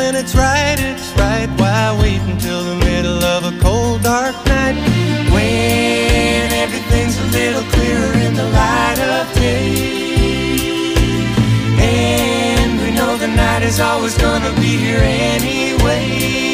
when it's right, why wait until the middle of a cold, dark night? When everything's a little clearer in the light of day. And we know the night is always gonna be here anyway.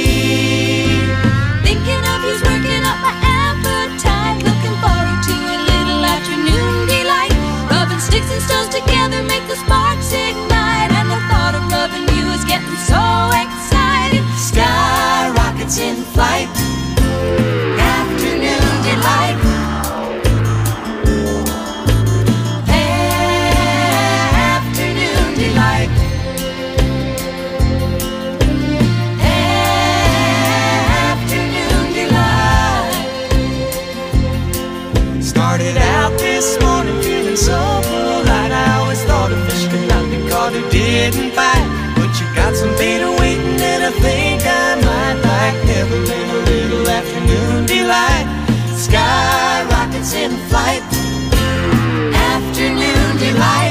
Thinking of you's working up my appetite. Looking forward to a little afternoon delight. Rubbing sticks and stones together make the sparks ignite. And the thought of loving you is getting so exciting. Sky rockets in flight, Afternoon delight. Afternoon delight. Afternoon delight. started out this morning feeling so polite. I always thought a fish could not be caught who didn't bite. But you got some bait waiting and I think I might like nibbling a little afternoon delight. Sky rockets in flight, Afternoon delight.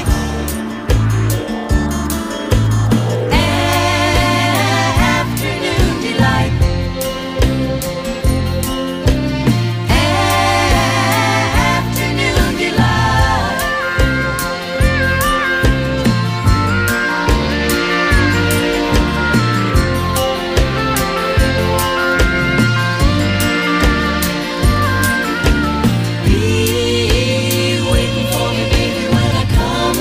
Afternoon delight. Afternoon delight. Be waiting for me, baby, when I come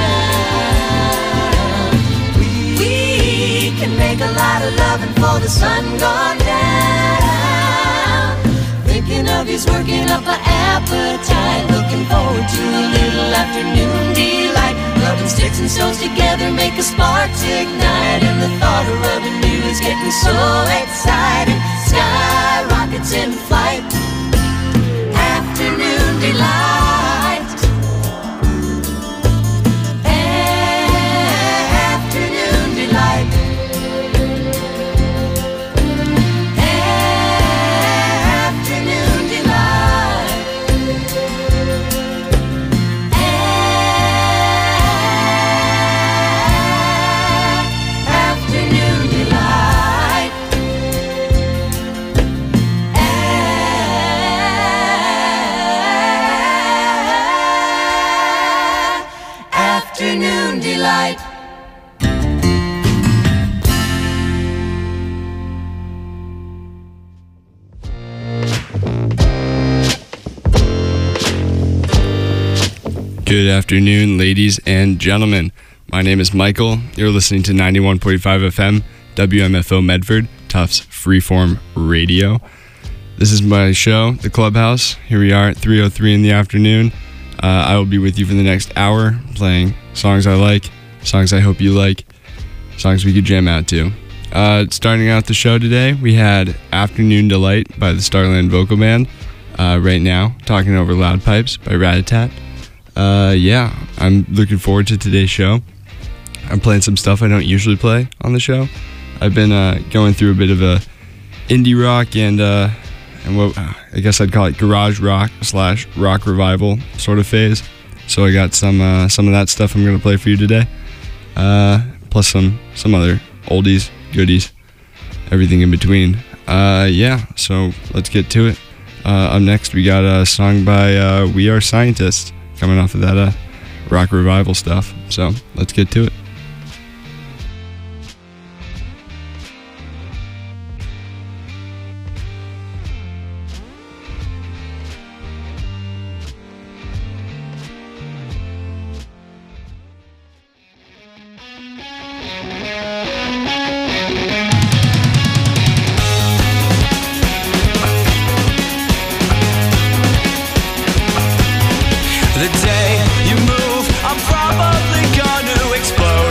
around. We can make a lot of loving for the sun gone down. Thinking of you's working up my appetite. Looking forward to a little afternoon delight. Rubbing sticks and stones together make a sparks ignite. And the thought of rubbing you is getting so exciting. Sky rockets in flight. Afternoon delight. Afternoon delight. Afternoon delight. Afternoon delight. Afternoon delight. Good afternoon, ladies and gentlemen. My name is Michael. You're listening to 91.5 FM, WMFO Medford, Tufts Freeform Radio. This is my show, The Clubhouse. Here we are at 3:03 in the afternoon. I will be with you for the next hour, playing songs I like, songs I hope you like, songs we could jam out to. Starting out the show today, we had Afternoon Delight by the Starland Vocal Band. Right now, Talking Over Loud Pipes by Rat-a-tat. Yeah, I'm looking forward to today's show. I'm playing some stuff I don't usually play on the show. I've been going through a bit of a indie rock and what I guess I'd call it garage rock / rock revival sort of phase. So I got some of that stuff I'm gonna play for you today. Plus some other oldies, goodies, everything in between. Yeah, so let's get to it. Up next we got a song by We Are Scientists, coming off of that rock revival stuff. So let's get to it. The day you move, I'm probably gonna explode.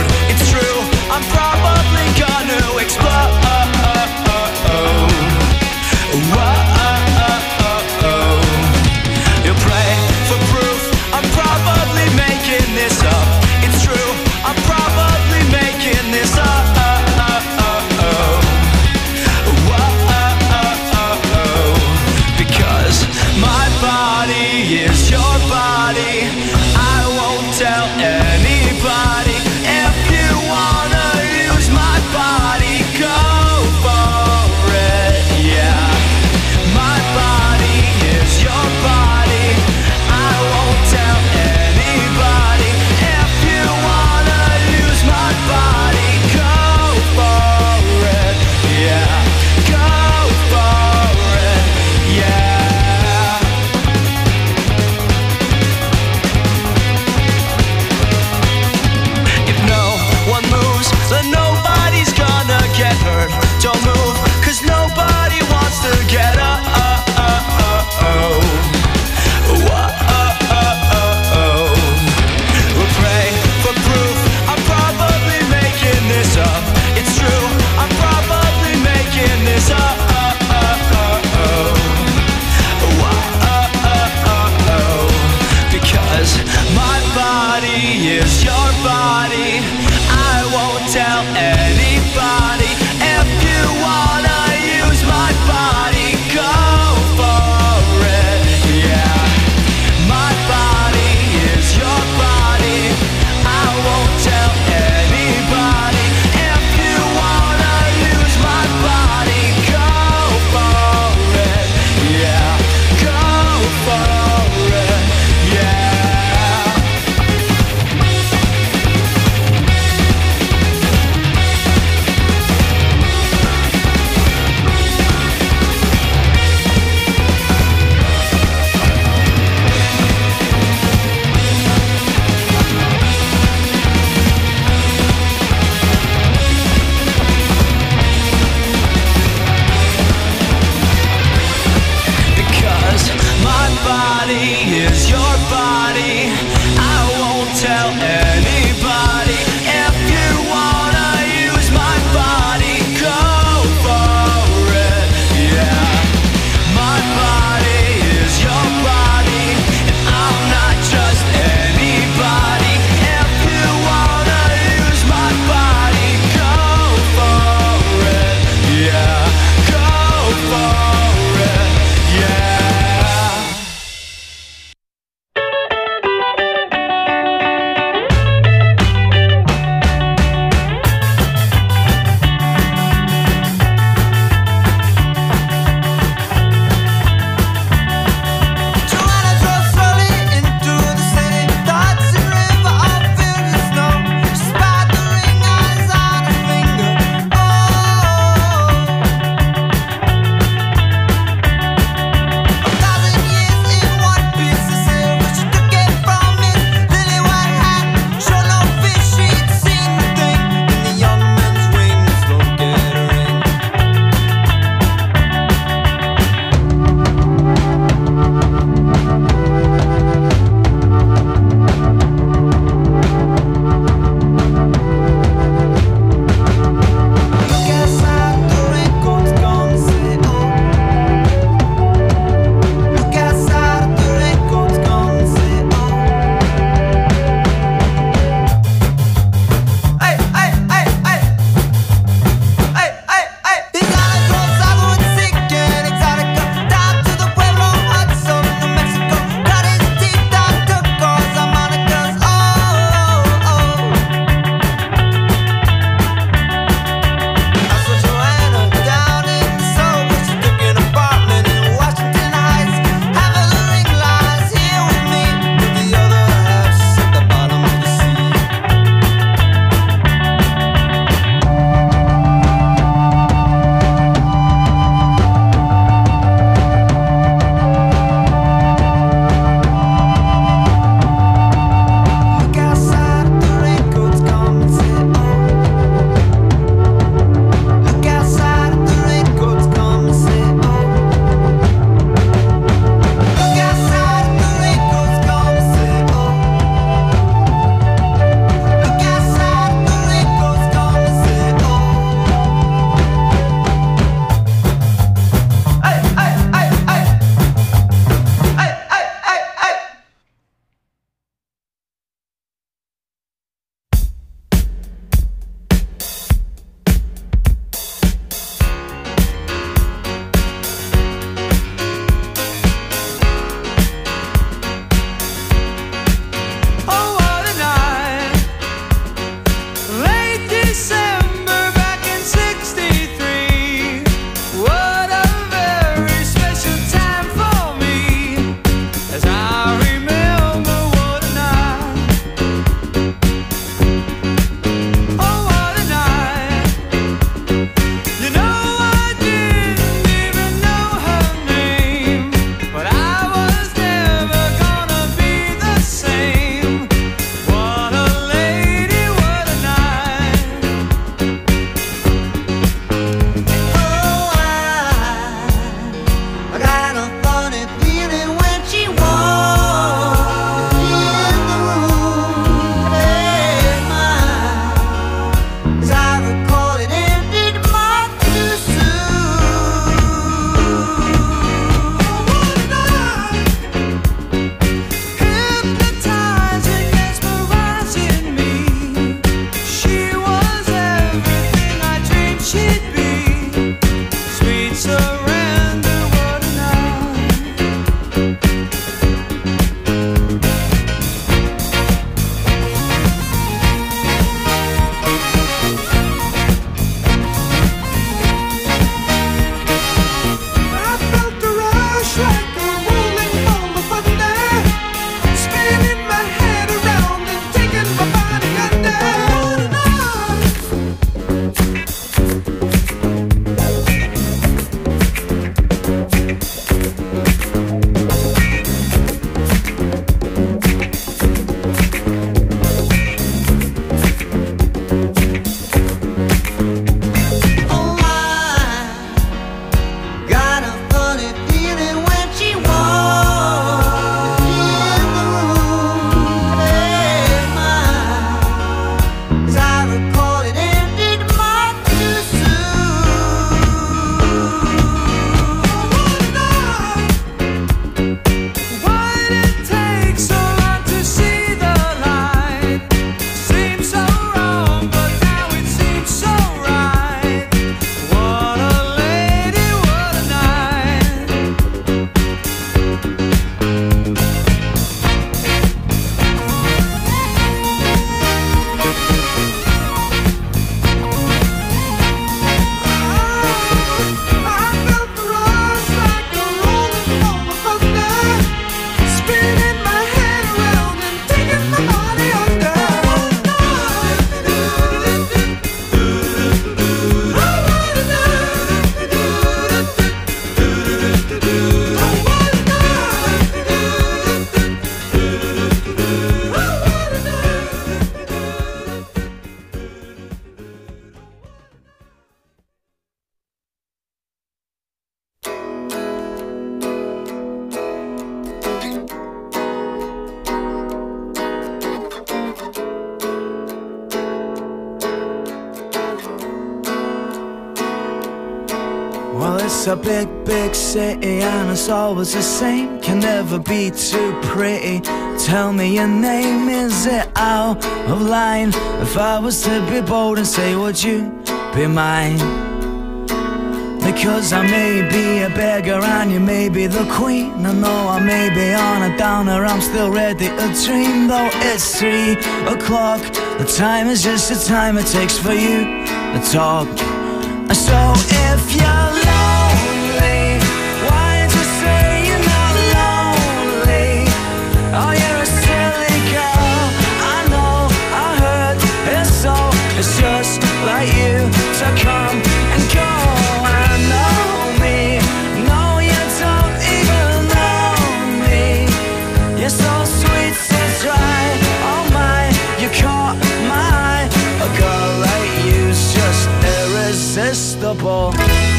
Well, it's a big, big city and it's always the same. Can never be too pretty. Tell me your name, is it out of line? If I was to be bold and say, would you be mine? Because I may be a beggar and you may be the queen. I know I may be on a downer, I'm still ready to dream. Though it's 3 o'clock, the time is just the time it takes for you to talk. So if you're lonely, why don't you say you're not lonely? Oh, you're a silly girl, I know, I heard it's so. It's just like you to come and go. I know me, no, you don't even know me. You're so sweet, so dry, oh my, you caught my eye. A girl like you's just irresistible.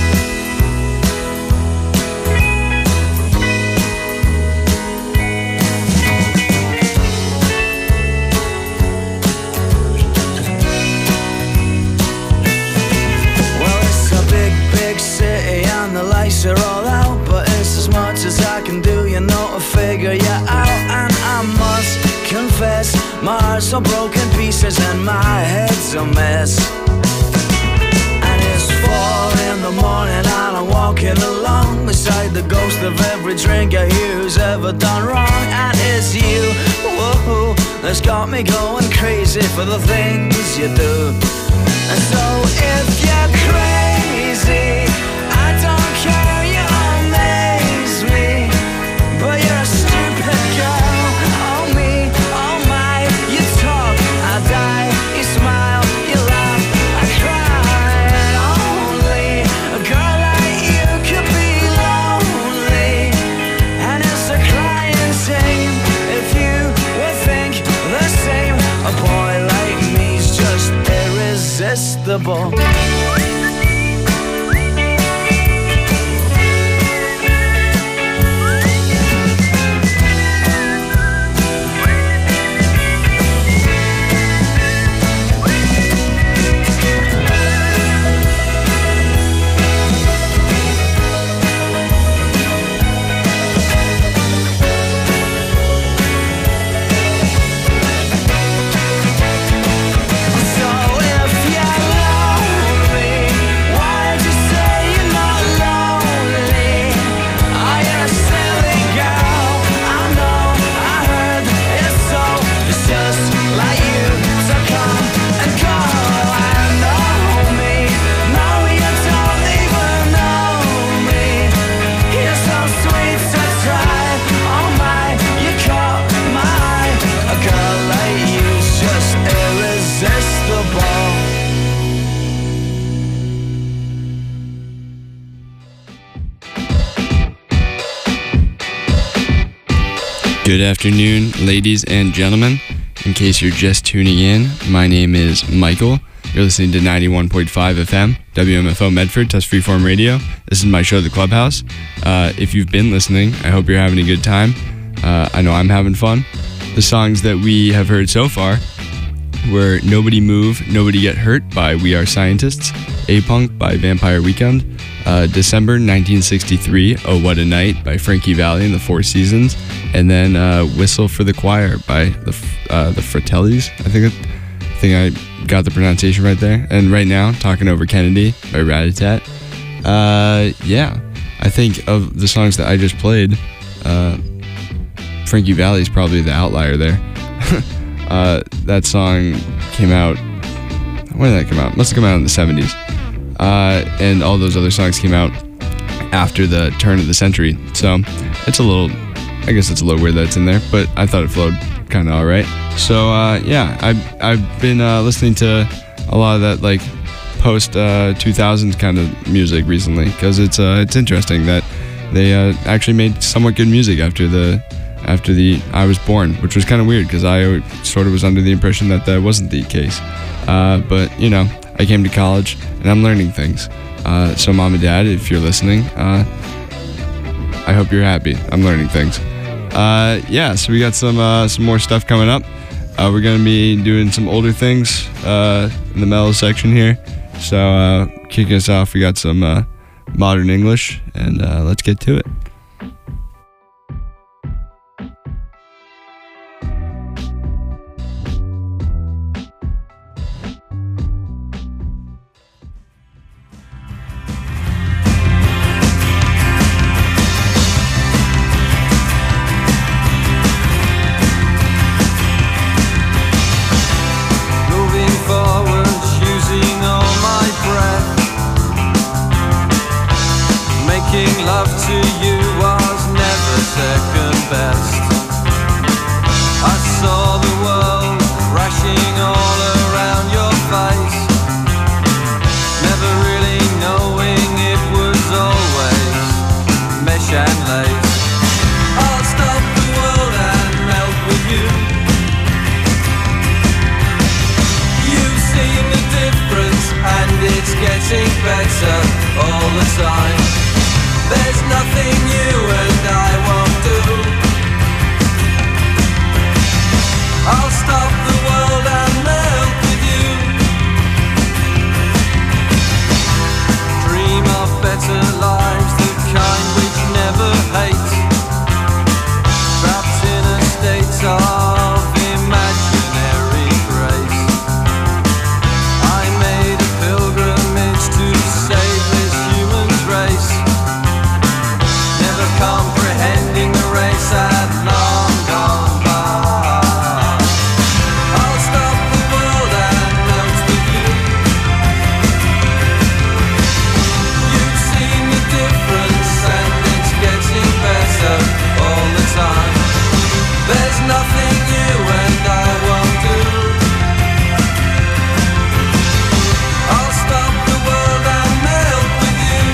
The lights are all out, but it's as much as I can do, you know, to figure you out. And I must confess, my heart's so broken pieces and my head's a mess. And it's 4 in the morning and I'm walking along beside the ghost of every drinker here who's ever done wrong. And it's you, whoa, that's got me going crazy for the things you do. And so if you're crazy, I don't care, you amaze me. But you're a stupid girl, oh me, oh my. You talk, I die, you smile, you laugh, I cry. And only a girl like you could be lonely. And it's a crying shame if you would think the same. A boy like me's just irresistible. Good afternoon, ladies and gentlemen. In case you're just tuning in, my name is Michael. You're listening to 91.5 FM, WMFO Medford, Tufts Freeform Radio. This is my show, The Clubhouse. If you've been listening, I hope you're having a good time. I know I'm having fun. The songs that we have heard so far were Nobody Move, Nobody Get Hurt by We Are Scientists, A-Punk by Vampire Weekend, December 1963, Oh What a Night by Frankie Valli and the Four Seasons, and then Whistle for the Choir by the Fratellis. I think I got the pronunciation right there. And Right Now, Talking Over Kennedy by Rat-a-Tat. Yeah, I think of the songs that I just played, Frankie Valli is probably the outlier there. That song came out, when did that come out? Must have come out in the 70s. And all those other songs came out after the turn of the century. So it's I guess it's a little weird that it's in there, but I thought it flowed kind of all right. So yeah, I've been listening to a lot of that like post 2000s kind of music recently, because it's interesting that they actually made somewhat good music after the I Was Born, which was kind of weird because I sort of was under the impression that wasn't the case. But you know, I came to college and I'm learning things. So mom and dad, if you're listening, I hope you're happy. I'm learning things. Yeah, so we got some more stuff coming up. We're gonna be doing some older things in the mellow section here. So kicking us off, we got some modern English, and let's get to it. Love to you was never second best. I saw the world crashing all around your face, never really knowing it was always mesh and lace. I'll stop the world and melt with you. You've seen the difference and it's getting better all the time. There's nothing you and I won't do. I'll stop the world and melt with you. Dream of better lives, the kind which never hate. Trapped in a state of imaginary grace. I made a pilgrimage to save this human race. Comprehending the race had long gone by. I'll stop the world and melt with you. You've seen the difference and it's getting better all the time. There's nothing you and I won't do. I'll stop the world and melt with you.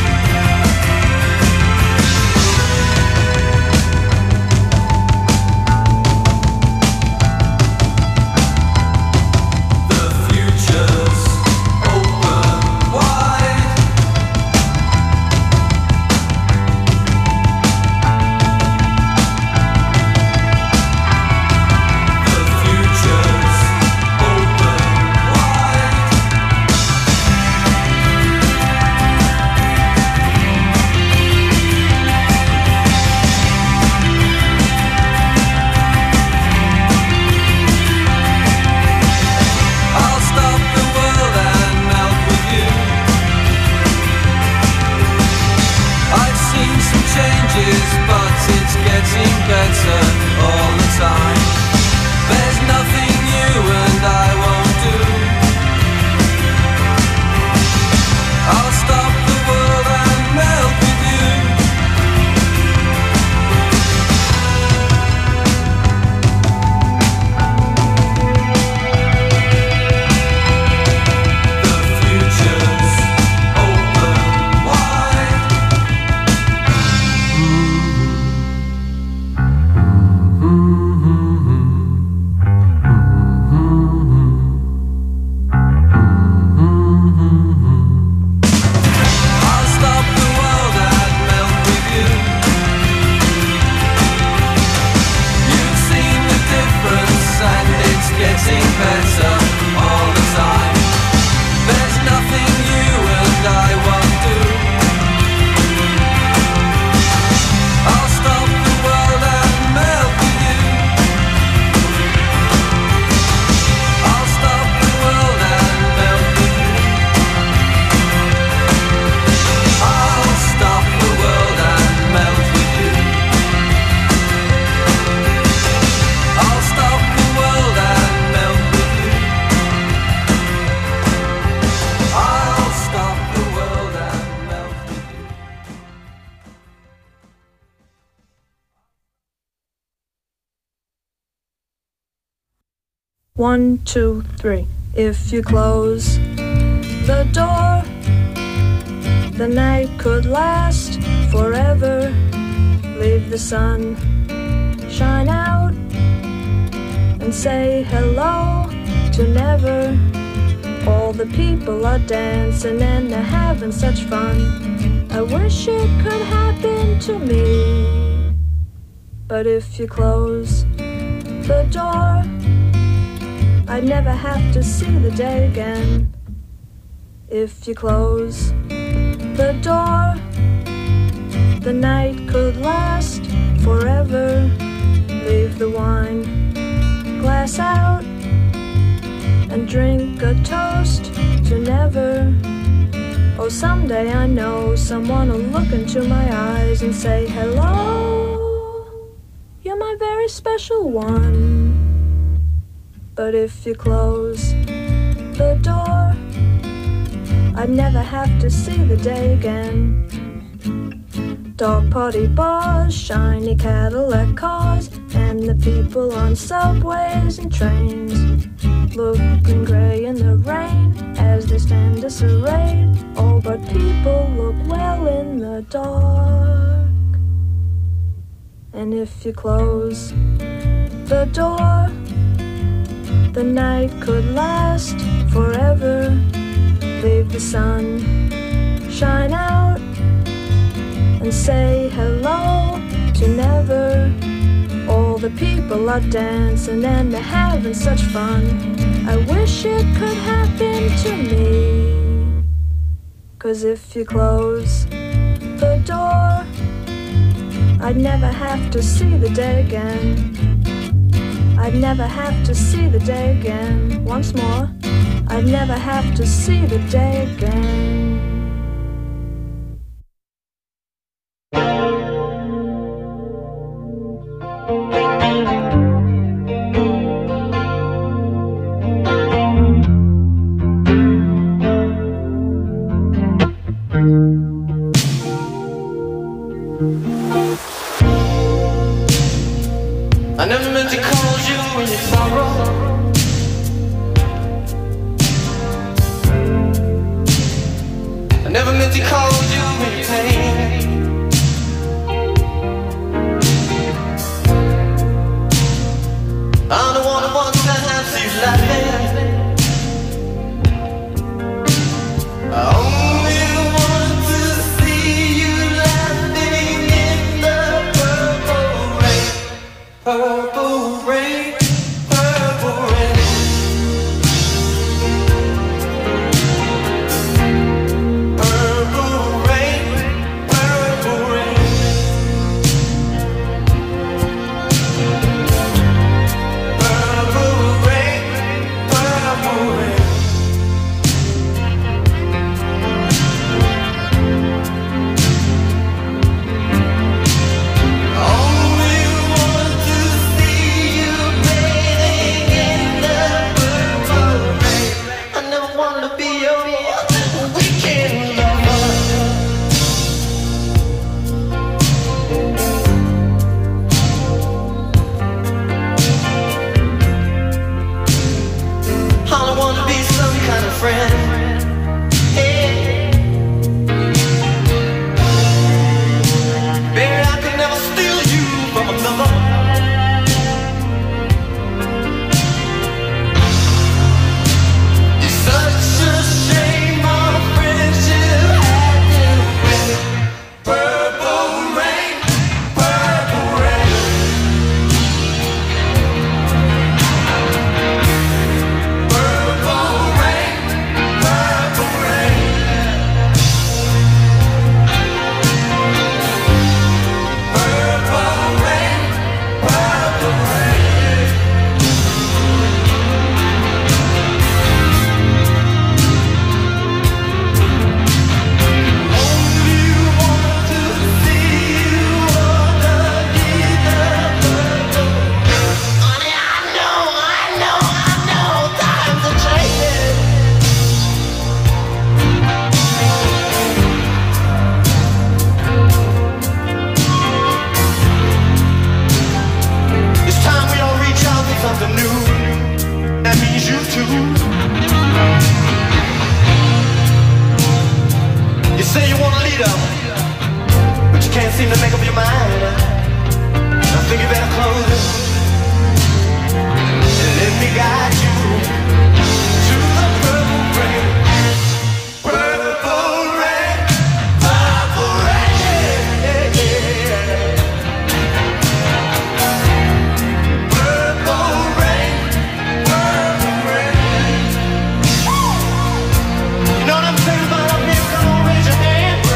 One, two, three. If you close the door, the night could last forever. Leave the sun shine out and say hello to never. All the people are dancing and they're having such fun. I wish it could happen to me. But if you close the door, I'd never have to see the day again. If you close the door. The night could last forever. Leave the wine glass out and drink a toast to never. Oh, someday I know someone will look into my eyes and say, hello, you're my very special one. But if you close the door, I'd never have to see the day again. Dog party bars, shiny Cadillac cars, and the people on subways and trains, looking gray in the rain as they stand disarrayed. Oh, but people look well in the dark. And if you close the door, the night could last forever. Leave the sun shine out and say hello to never. All the people are dancing and they're having such fun. I wish it could happen to me. 'Cause if you close the door, I'd never have to see the day again. I'd never have to see the day again. Once more, I'd never have to see the day again. I never meant to cause you any sorrow. I never meant to cause you any pain. I'm the one that wants to have you laughing. I only want to see you laughing in the purple rain. Purple rain, purple rain. Purple rain, purple rain. Purple rain, purple rain. Only want to see you bathing in the purple rain. I never wanted to be your weekend lover. I don't want to be some kind of friend. Hey. Baby, I could never steal you from another. It's such a shame our friendship had to end. Purple rain, purple rain. Purple rain, purple rain. Purple rain, purple rain. Only want to see you underneath the purple rain. Honey, I know, times are changing. It's time we all reach out for something new. That means you too. You say you want a leader, but you can't seem to make up your mind. I think you better close it and let me guide you to the purple rain. Purple rain, purple rain. Purple rain, purple rain. You know what I'm saying about up here? Come on, raise your hand.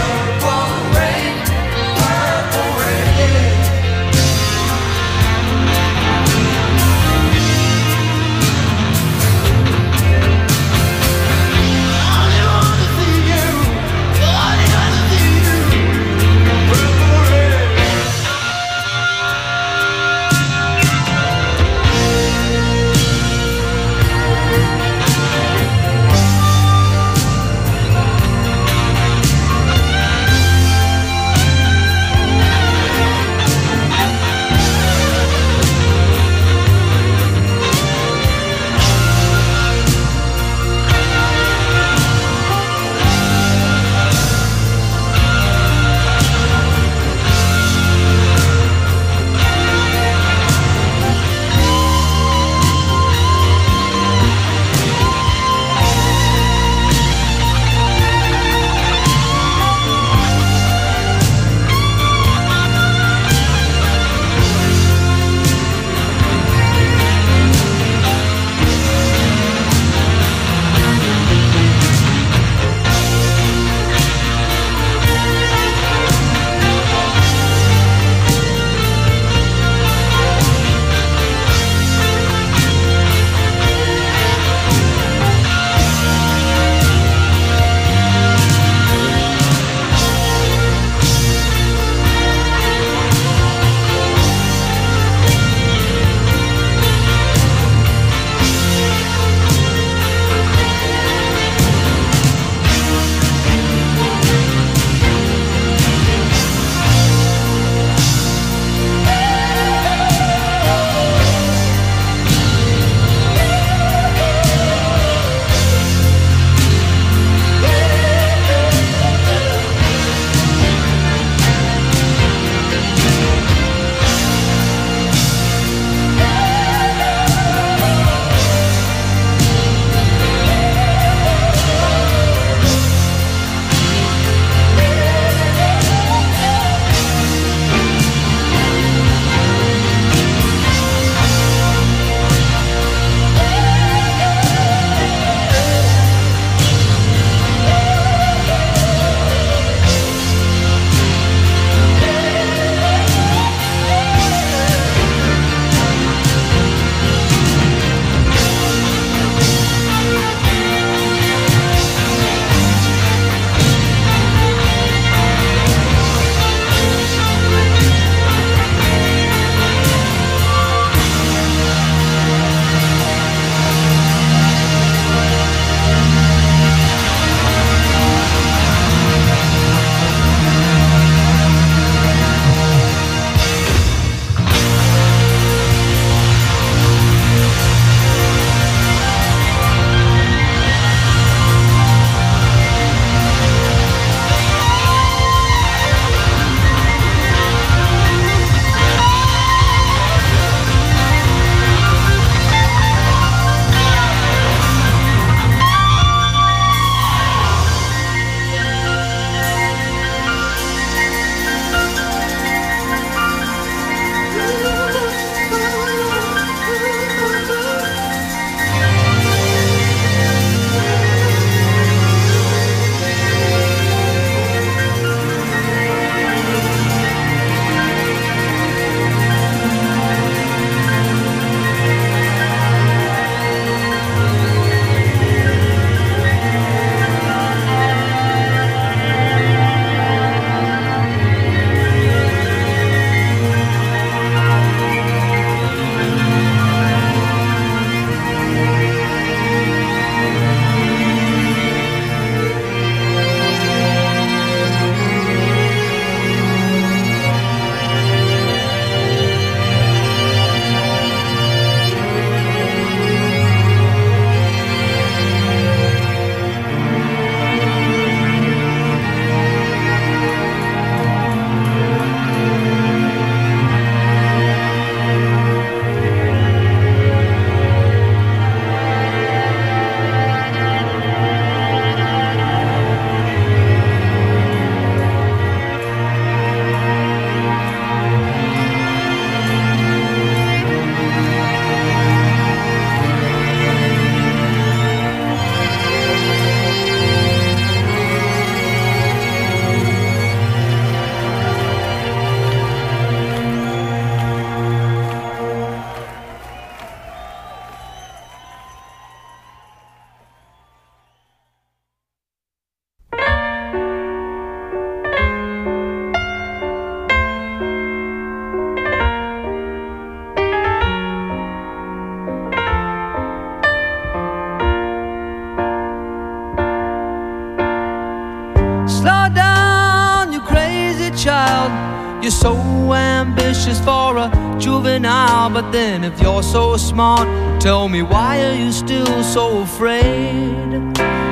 you're so ambitious for a juvenile. But then if you're so smart, tell me, why are you still so afraid?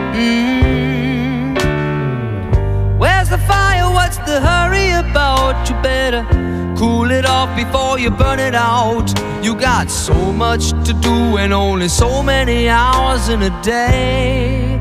Where's the fire? What's the hurry about? You better cool it off before you burn it out. You got so much to do and only so many hours in a day.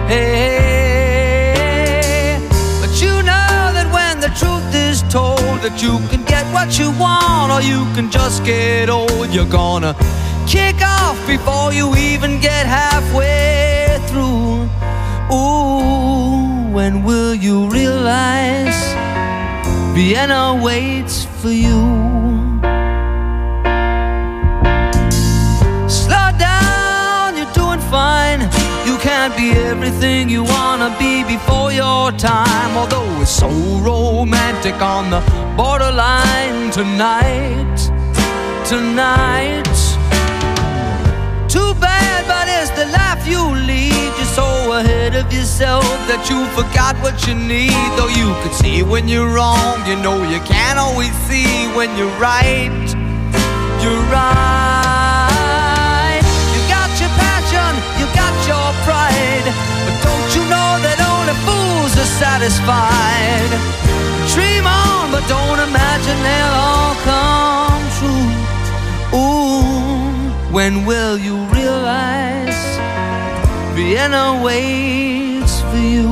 Hey, but you know that when the truth is told, that you can get what you want or you can just get old. You're gonna kick off before you even get halfway through. Ooh, when will you realize Vienna waits for you? Slow down, you're doing fine. You can't be everything you wanna be before your time. Although it's so romantic on the borderline tonight. Too bad, but it's the life you lead. You're so ahead of yourself that you forgot what you need. Though you could see when you're wrong, you know you can't always see when you're right. You're right. You got your passion, you got your pride, but don't you know that only fools are satisfied? Dream on, but don't imagine they'll all come true. Ooh, when will you realize Vienna waits for you?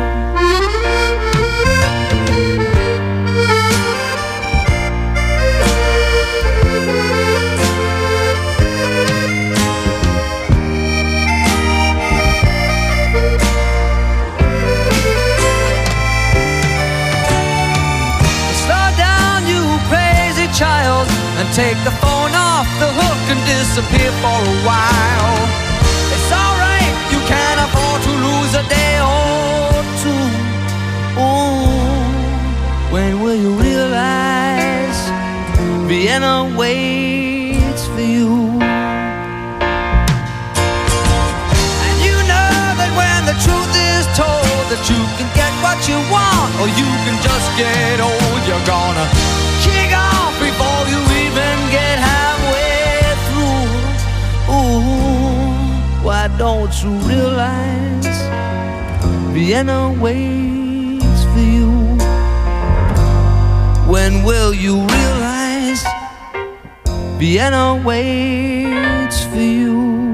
Slow down, you crazy child, and take the phone off the hook and disappear for a while. It's alright, you can't afford to lose a day or two. Ooh, when will you realize Vienna waits for you? And you know that when the truth is told, that you can get what you want or you can just get old. You're gonna kick off before you even get halfway through. Ooh, why don't you realize Vienna waits for you? When will you realize Vienna waits for you?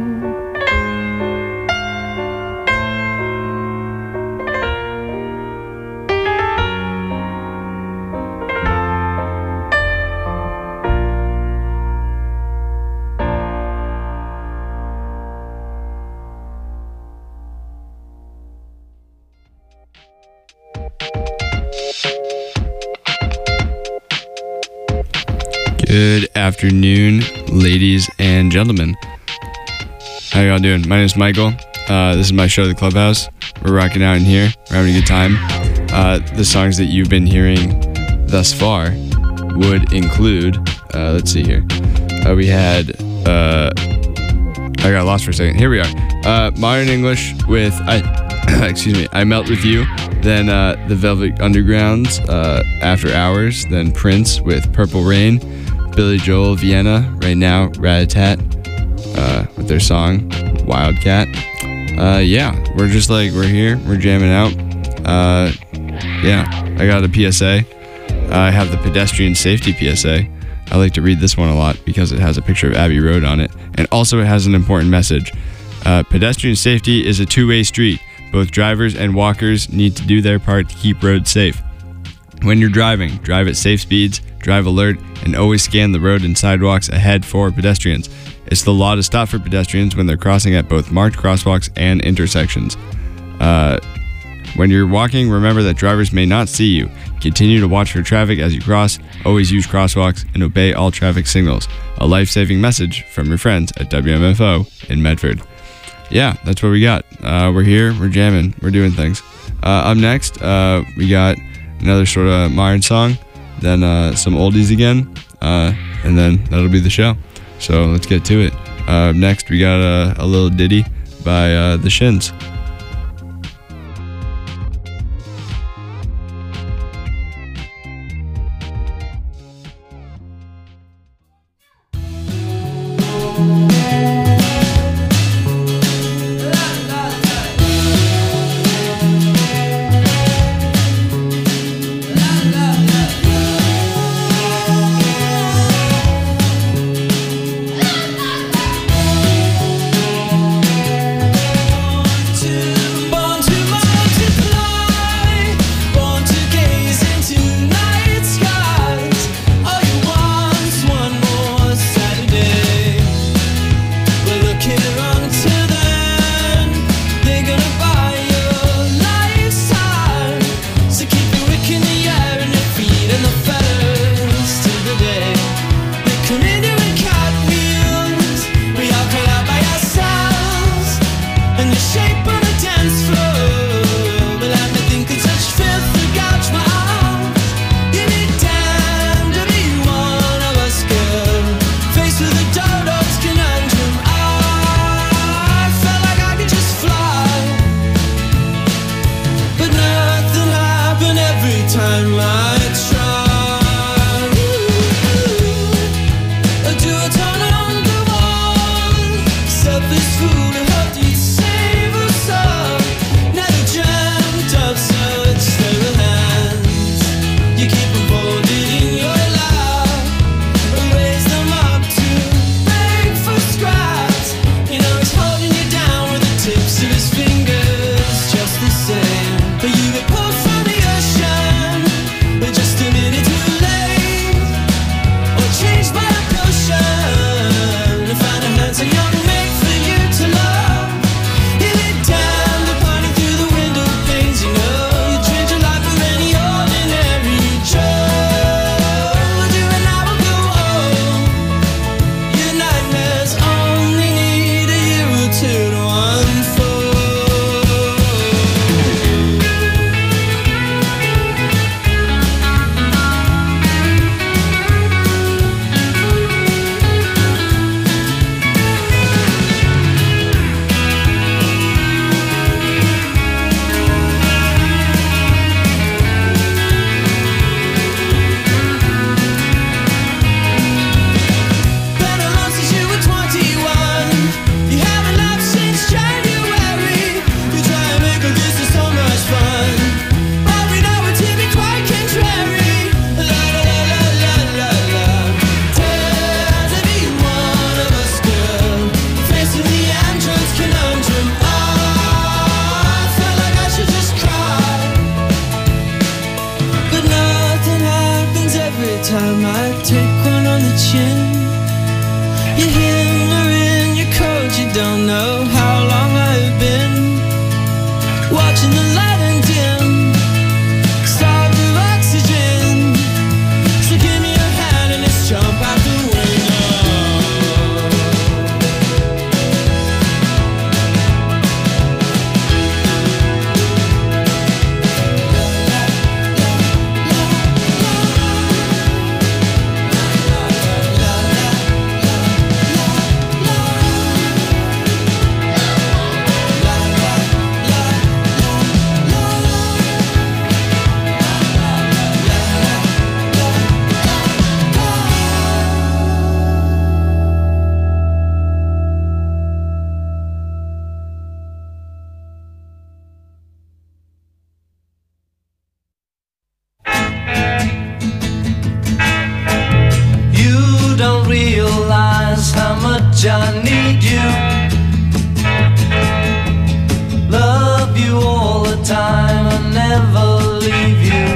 Good afternoon, ladies and gentlemen. How y'all doing? My name is Michael. This is my show, The Clubhouse. We're rocking out in here. We're having a good time. The songs that you've been hearing thus far would include, let's see here. We had, I got lost for a second. Here we are. Modern English with, excuse me, I Melt With You. Then the Velvet Undergrounds, After Hours. Then Prince with Purple Rain. Billy Joel, Vienna. Right now, Rat-a-Tat with their song Wildcat. Yeah, we're just like, we're here, we're jamming out. Yeah, I got a PSA. I have the pedestrian safety PSA. I like to read this one a lot because it has a picture of Abbey Road on it, and also it has an important message. Pedestrian safety is a two-way street. Both drivers and walkers need to do their part to keep roads safe. When you're driving, drive at safe speeds, drive alert, and always scan the road and sidewalks ahead for pedestrians. It's the law to stop for pedestrians when they're crossing at both marked crosswalks and intersections. When you're walking, remember that drivers may not see you. Continue to watch for traffic as you cross, always use crosswalks, and obey all traffic signals. A life-saving message from your friends at WMFO in Medford. Yeah, that's what we got. We're here, we're jamming, we're doing things. Up next, we got another sort of modern song, then some oldies again, and then that'll be the show. So let's get to it. Next, we got a little ditty by the Shins. time I try. Do a turn on the wall, selfish fool who helped you save us all. Now you dreamt of such stable hands. You keep them folded in your lap, raise them up to beg for scraps. You know he's holding you down with the tips of his fingers, just the same. But you get pulled from the ocean, but just a minute too late, or changed by a potion to find a man so young and made for you to love. You lay down, the party through the window panes. You know you trade your life for any ordinary job. You and I will go on. Your nightmares only need a year or two to unfold. Been alone since you were 21. You haven't laughed since January. You try and make all this is so much fun, but we know it to be quite contrary. La la la la la la. Tired to be one of us, girl, facing the android's conundrum. I felt like I should just cry, but nothing happens every time I take one on the chin. You hammer in your coat, you don't know how long I've been watching the light and dim, starved of oxygen. So give me your hand and let's jump out the window. You don't realize how much I need you. Love you all the time and never leave you.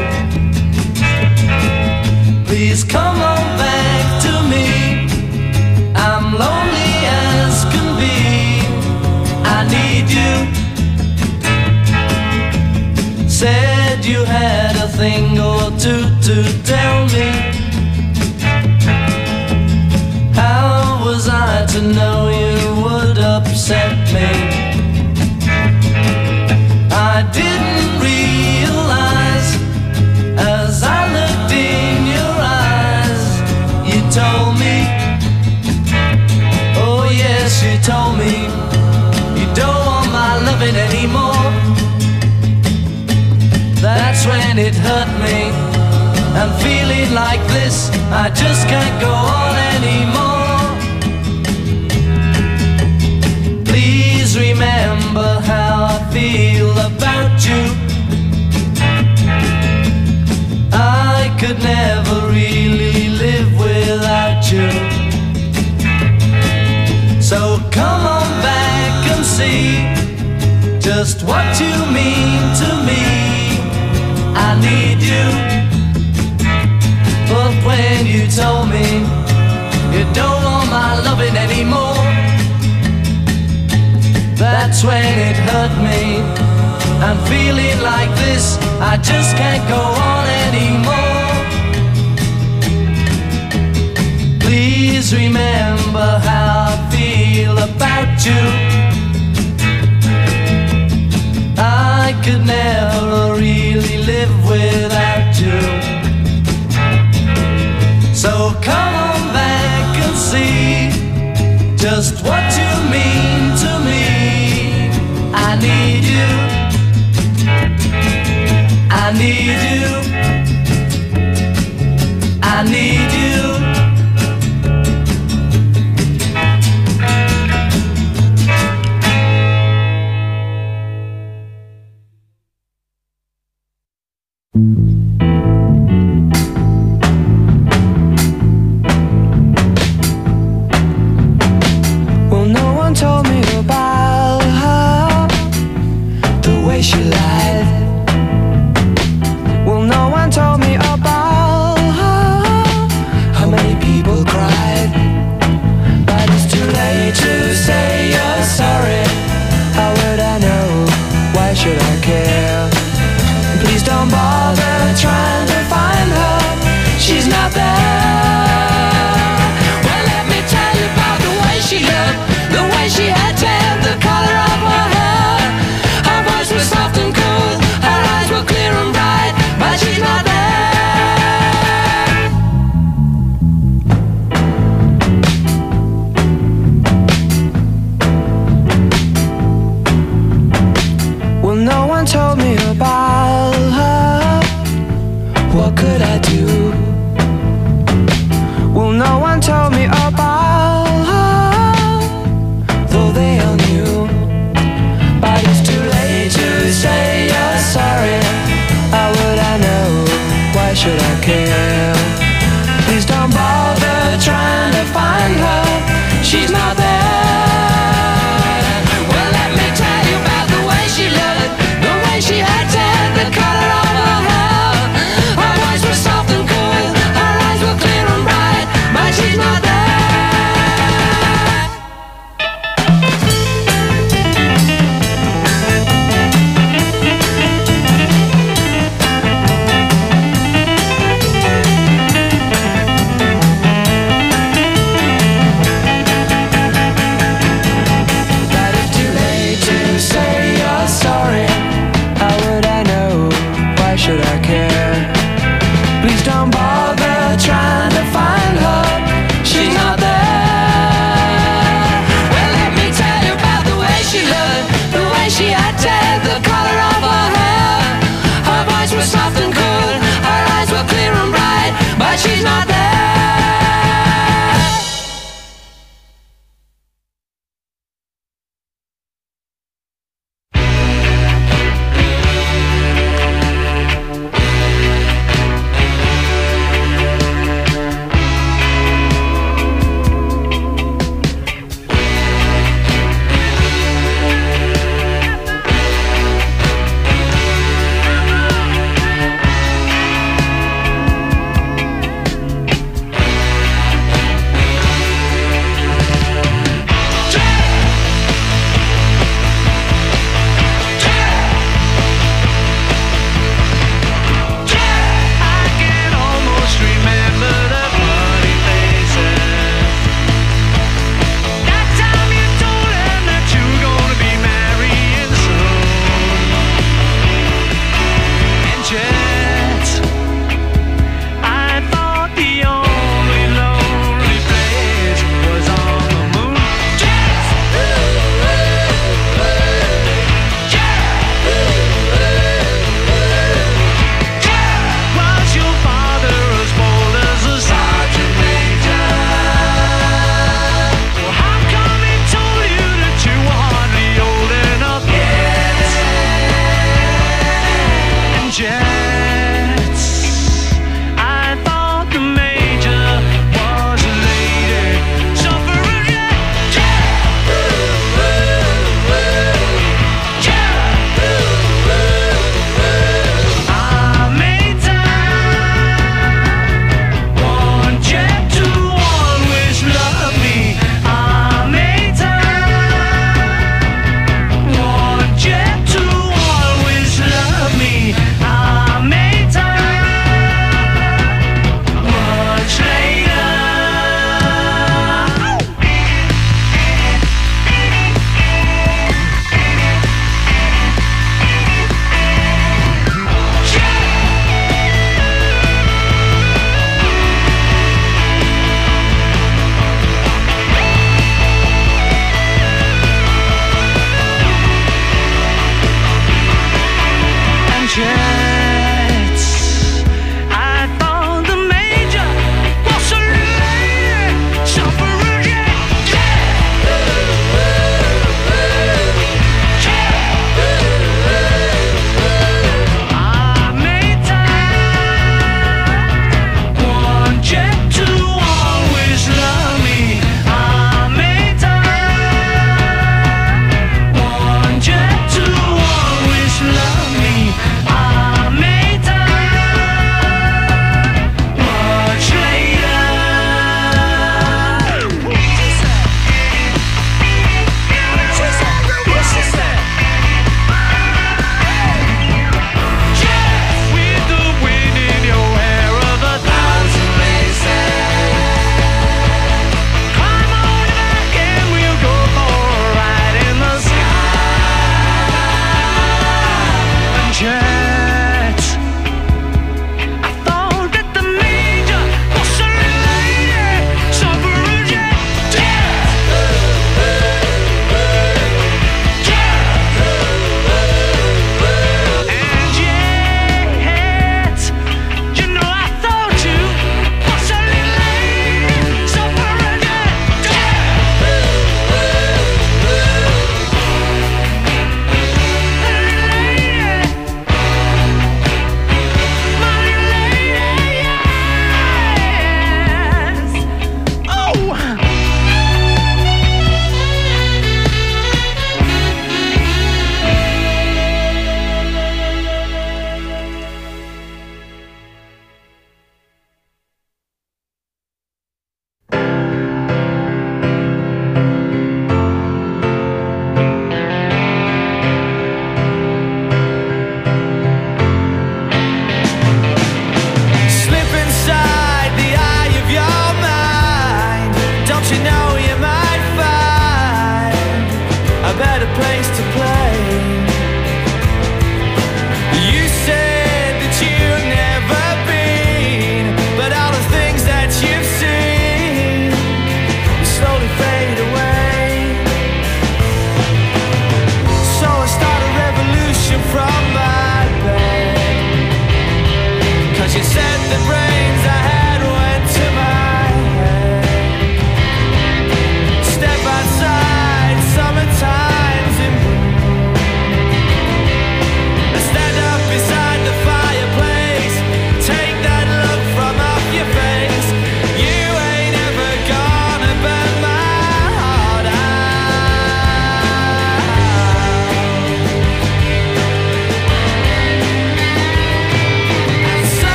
Please come on back to me. I'm lonely as can be. I need you. Said you had a thing or two to tell me. How was I to know you would upset me? I didn't realize as I looked in your eyes. You told me, oh yes, you told me you don't want my loving anymore. That's when it hurt me. I'm feeling like this, I just can't go on anymore. Please remember how I feel about you. I could never really live without you. So come on back and see just what you mean to me. I need you. But when you told me you don't want my loving anymore, that's when it hurt me. I'm feeling like this, I just can't go on anymore. Please remember how I feel about you. I could never really live without you. So come on back and see just what you mean to me. I need you. I need you.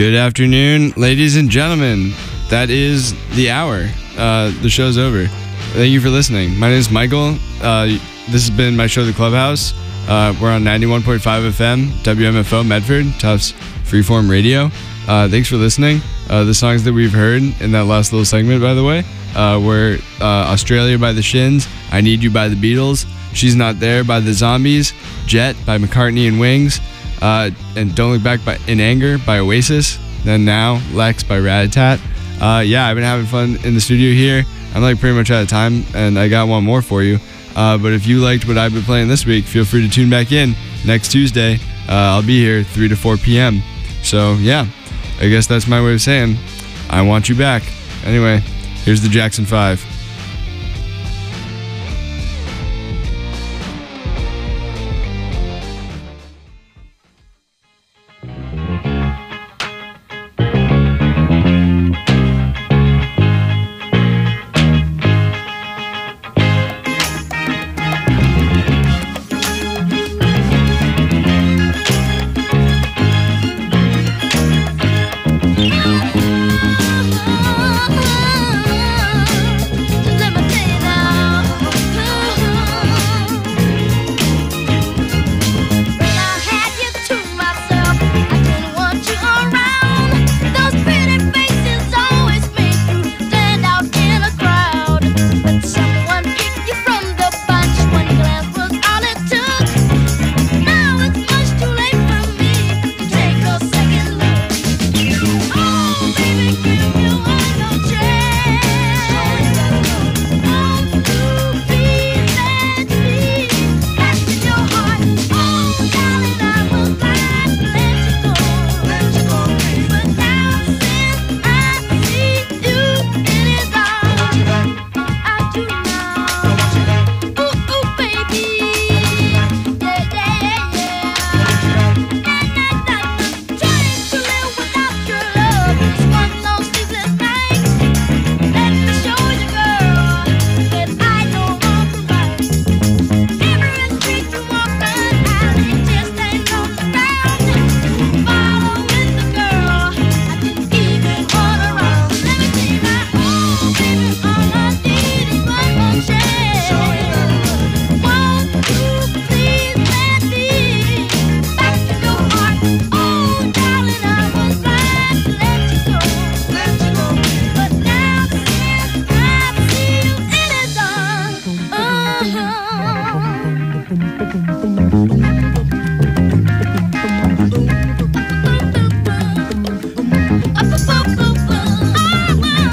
Good afternoon, ladies and gentlemen. That is the hour. The show's over. Thank you for listening. My name is Michael. This has been my show, The Clubhouse. We're on 91.5 FM, WMFO Medford, Tufts Freeform Radio. Thanks for listening. The songs that we've heard in that last little segment, by the way, were Australia by the Shins, I Need You by the Beatles, She's Not There by the Zombies, Jet by McCartney and Wings, and Don't Look Back in Anger by Oasis, then Now, Lex by Rat-a-Tat. Yeah, I've been having fun in the studio here. I'm like pretty much out of time, and I got one more for you. But if you liked what I've been playing this week, feel free to tune back in next Tuesday. I'll be here 3 to 4 p.m. So, yeah, I guess that's my way of saying I want you back. Anyway, here's the Jackson 5.